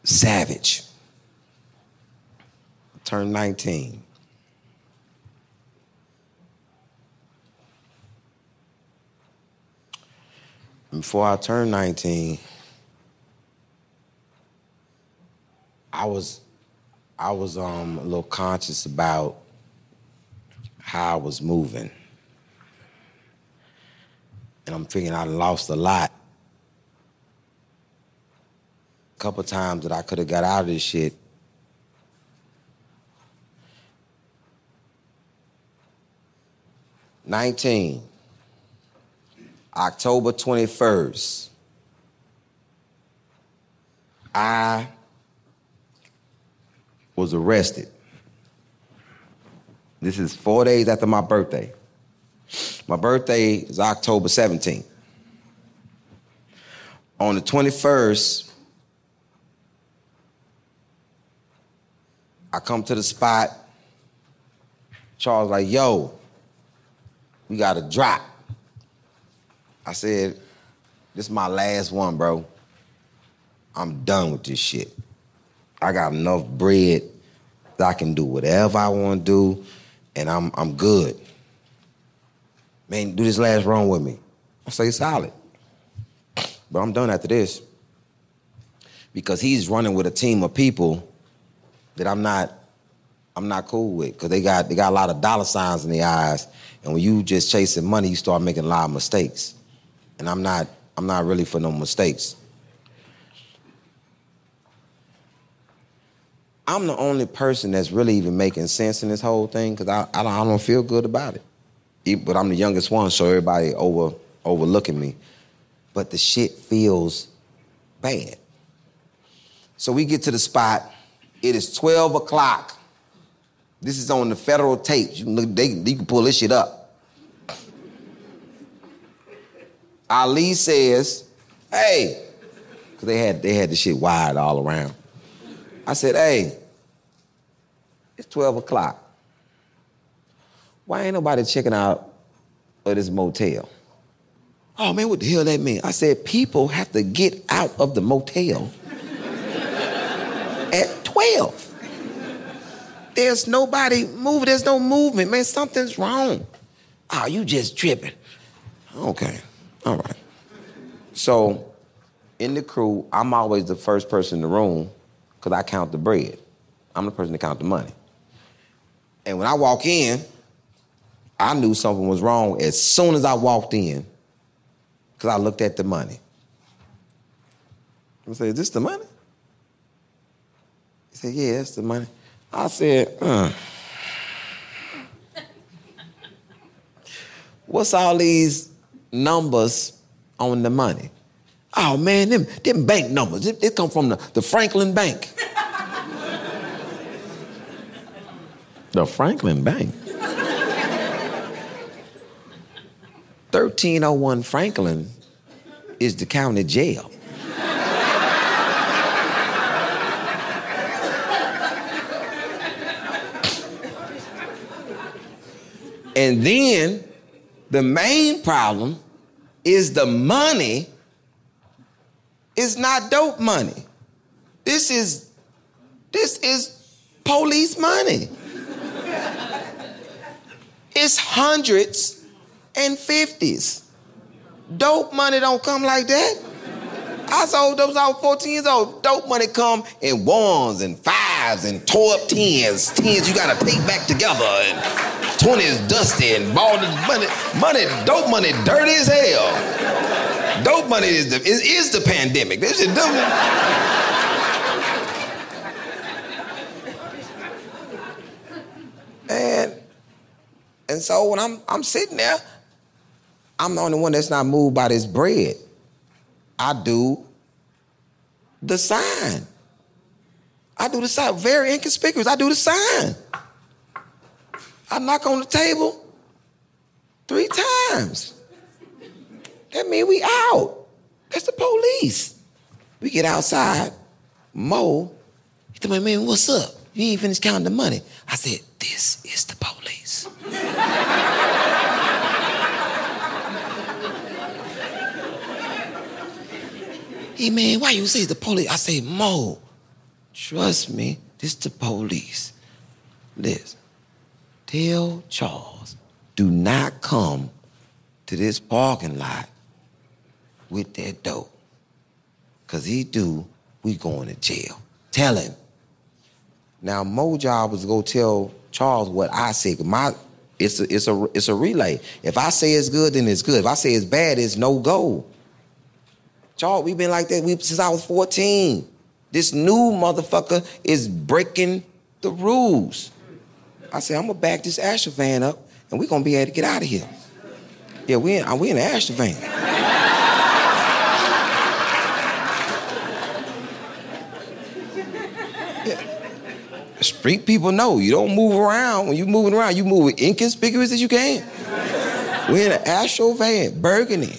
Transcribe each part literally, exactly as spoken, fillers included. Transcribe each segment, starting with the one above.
savage. Turned nineteen. Before I turned nineteen, I was, I was um, a little conscious about how I was moving. And I'm figuring I lost a lot. A couple times that I could have got out of this shit. nineteen, October twenty-first, I was arrested. This is four days after my birthday. My birthday is October seventeenth. On the twenty-first, I come to the spot. Charles like, yo, we got a drop. I said, this is my last one, bro. I'm done with this shit. I got enough bread that I can do whatever I want to do, and I'm I'm good. Man, do this last run with me. I say solid. But I'm done after this. Because he's running with a team of people that I'm not, I'm not cool with. Because they got they got a lot of dollar signs in their eyes. And when you just chasing money, you start making a lot of mistakes. And I'm not, I'm not really for no mistakes. I'm the only person that's really even making sense in this whole thing because I, I, don't, I don't feel good about it. But I'm the youngest one, so everybody over overlooking me. But the shit feels bad. So we get to the spot. It is twelve o'clock. This is on the federal tapes. You can, look, they, you can pull this shit up. Ali says, hey, because they had, they had the shit wired all around. I said, hey, it's twelve o'clock. Why ain't nobody checking out of this motel? Oh, man, what the hell that mean? I said, people have to get out of the motel at twelve. There's nobody moving. There's no movement. Man, something's wrong. Oh, you just tripping. Okay, all right. So in the crew, I'm always the first person in the room because I count the bread. I'm the person that count the money. And when I walk in, I knew something was wrong as soon as I walked in because I looked at the money. I said, is this the money? He said, yeah, that's the money. I said, uh. What's all these numbers on the money? Oh, man, them, them bank numbers. It, it come from the, the Franklin Bank. The Franklin Bank? thirteen oh one Franklin is the county jail. And then the main problem is the money is not dope money. This is, this is police money. It's hundreds and fifties. Dope money don't come like that. I sold those I was fourteen years old. Dope money come in ones and fives and tore up tens. Tens you gotta take back together and twenties dusty and bald money. Money, dope money dirty as hell. Dope money is the, is, is the pandemic. This is dope. And, and so when I'm, I'm sitting there, I'm the only one that's not moved by this bread. I do the sign. I do the sign, very inconspicuous. I do the sign. I knock on the table three times. That means we out. That's the police. We get outside. Mo, he told me, man, what's up? You ain't finished counting the money. I said, this is the police. Hey, man, why you say the police? I say, Mo, trust me, this the police. Listen, tell Charles, do not come to this parking lot with that dope. Cause he do, we going to jail. Tell him. Now, Mo's job was to go tell Charles what I said. My, it's a, it's a, it's a relay. If I say it's good, then it's good. If I say it's bad, it's no go. Charles, we've been like that we, since I was fourteen. This new motherfucker is breaking the rules. I said, I'm gonna back this Astra van up, and we're gonna be able to get out of here. Yeah, we in, we in the Astra van. Street people know you don't move around. When you moving around, you move as inconspicuous as you can. We're in an Astro van, Burgundy.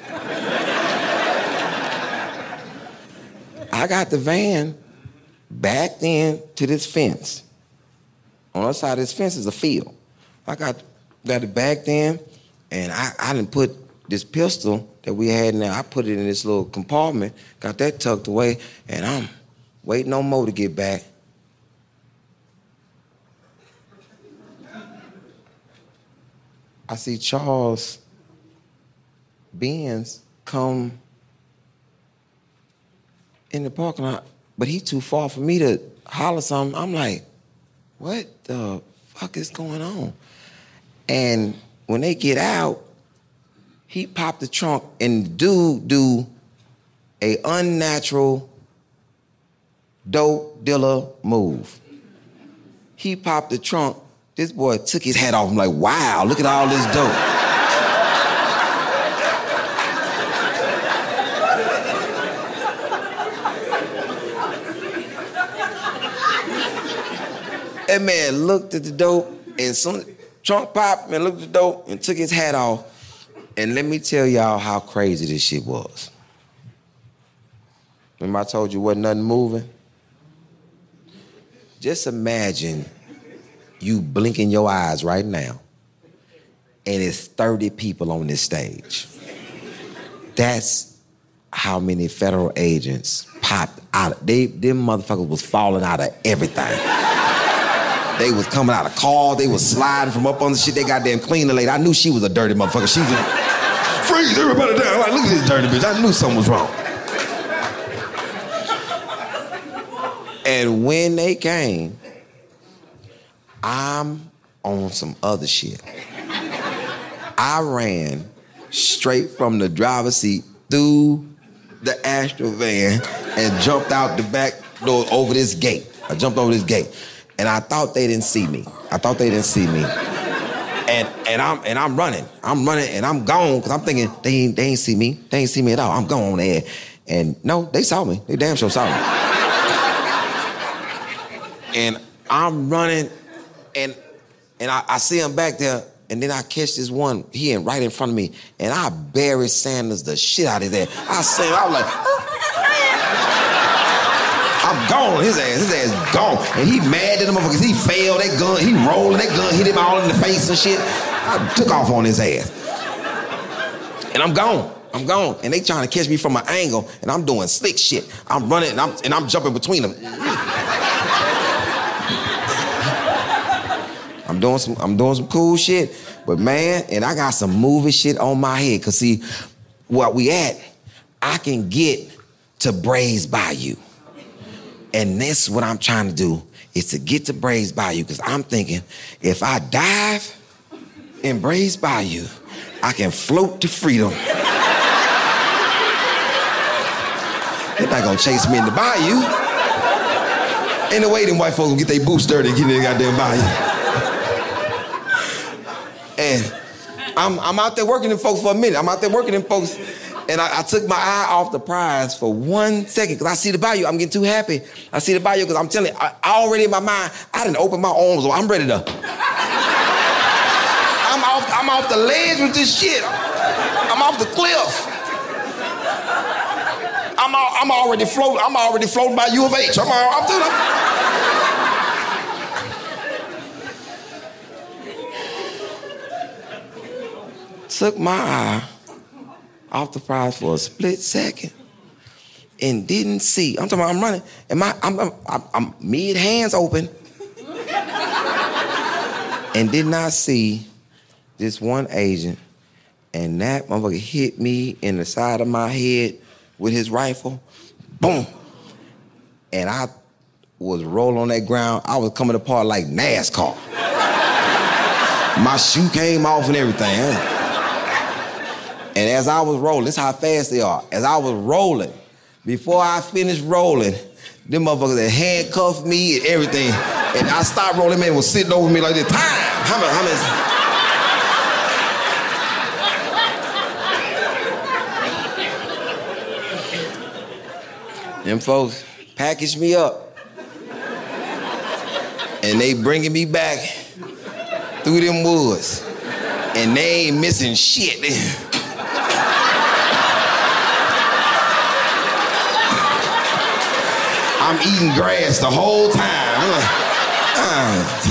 I got the van backed in to this fence. On the other side of this fence is a field. I got, got it backed in, and I, I didn't put this pistol that we had in there, I put it in this little compartment, got that tucked away, and I'm waiting on Mo to get back. I see Charles Benz come in the parking lot, but he too far for me to holler something. I'm like, what the fuck is going on? And when they get out, he popped the trunk and dude do a unnatural dope dealer move. He popped the trunk. This boy took his hat off. I'm like, wow, look at all this dope. That man looked at the dope and some trunk popped and looked at the dope and took his hat off. And let me tell y'all how crazy this shit was. Remember I told you wasn't nothing moving? Just imagine you blinking your eyes right now, and it's thirty people on this stage. That's how many federal agents popped out. They, them motherfuckers was falling out of everything. They was coming out of cars, they was sliding from up on the shit. They goddamn cleaned the lady. I knew she was a dirty motherfucker. She was like, freeze, everybody down. Like, look at this dirty bitch. I knew something was wrong. And when they came, I'm on some other shit. I ran straight from the driver's seat through the Astro van and jumped out the back door over this gate. I jumped over this gate. And I thought they didn't see me. I thought they didn't see me. And and I'm and I'm running. I'm running and I'm gone because I'm thinking they ain't, they ain't see me. They ain't see me at all. I'm gone there. And no, they saw me. They damn sure saw me. And I'm running. And and I, I see him back there, and then I catch this one, he in right in front of me, and I Barry Sanders the shit out of there. I say, I was like, I'm gone, his ass, his ass gone. And he mad at the motherfuckers, he failed, that gun, he rolling, that gun hit him all in the face and shit. I took off on his ass. And I'm gone, I'm gone. And they trying to catch me from an angle, and I'm doing slick shit. I'm running, and I'm, and I'm jumping between them. I'm doing some, I'm doing some cool shit, but man, and I got some movie shit on my head. Cause see, where we at, I can get to Brays Bayou, and this what I'm trying to do is to get to Brays Bayou. Cause I'm thinking, if I dive in Brays Bayou, I can float to freedom. They're not gonna chase me in the bayou. Ain't no way them white folks gonna get their boots dirty and get in the goddamn bayou. And I'm, I'm out there working them folks for a minute. I'm out there working them folks, and I, I took my eye off the prize for one second because I see the bayou. I'm getting too happy. I see the bayou because I'm telling you, I, I already in my mind, I didn't open my arms. I'm ready to. I'm off, I'm off the ledge with this shit. I'm off the cliff. I'm, all, I'm already floating. I'm already floating by U of H. I'm, all, I'm through the. Took my eye off the prize for a split second. and didn't see. I'm talking about I'm running, and my I'm, I'm, I'm, I'm mid hands open, and did not see this one agent, and that motherfucker hit me in the side of my head with his rifle, boom, and I was rolling on that ground. I was coming apart like NASCAR. My shoe came off and everything. And as I was rolling, this is how fast they are. As I was rolling, before I finished rolling, them motherfuckers had handcuffed me and everything. And I stopped rolling, man was sitting over me like this. Time! How many, how many? Them folks packaged me up. And they bringing me back through them woods. And they ain't missing shit. I'm eating grass the whole time. I'm like, ah,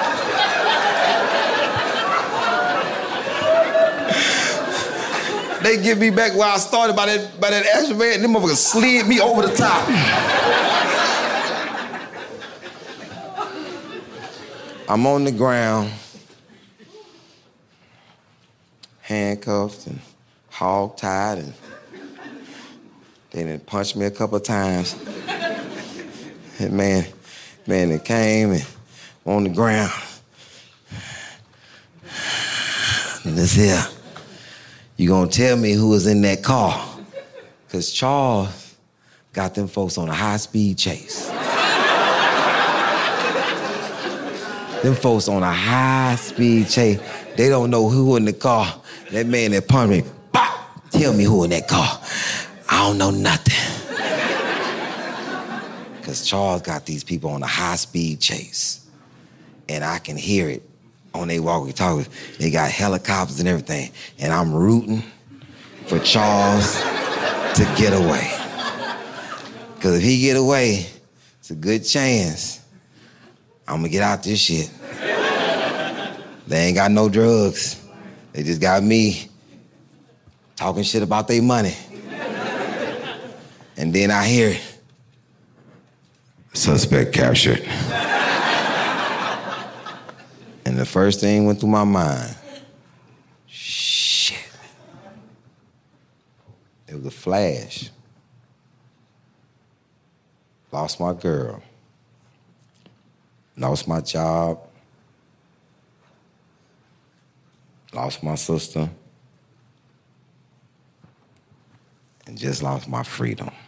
damn. They get me back where I started by that, by that extra man, and them motherfuckers slid me over the top. I'm on the ground, handcuffed and hog-tied, and they done punched me a couple of times. And man, man, they came and on the ground. And this here, you gonna tell me who was in that car? Cause Charles got them folks on a high-speed chase. Them folks on a high-speed chase. They don't know who in the car. That man that punched me, pop, tell me who in that car. I don't know nothing. Because Charles got these people on a high-speed chase. And I can hear it on their walkie-talkies. They got helicopters and everything. And I'm rooting for Charles to get away. Because if he get away, it's a good chance I'm gonna get out this shit. They ain't got no drugs. They just got me talking shit about their money. And then I hear it. Suspect captured. And the first thing went through my mind, shit. It was a flash. Lost my girl. Lost my job. Lost my sister. And just lost my freedom.